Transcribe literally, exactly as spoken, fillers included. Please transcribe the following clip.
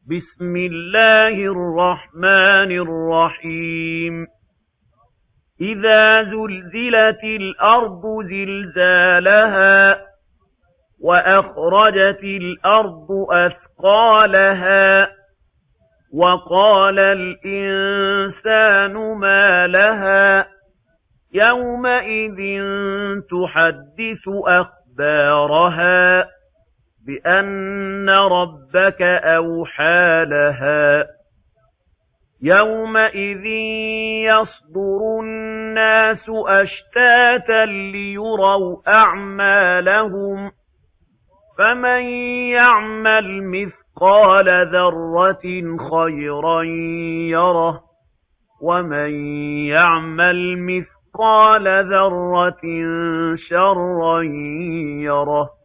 بسم الله الرحمن الرحيم إذا زلزلت الأرض زلزالها وأخرجت الأرض أثقالها وقال الإنسان ما لها يومئذ تحدث أخبارها بأن ربك أوحى لها يومئذ يصدر الناس أشتاتا ليروا أعمالهم فمن يعمل مثقال ذرة خيرا يره ومن يعمل مثقال ذرة شرا يره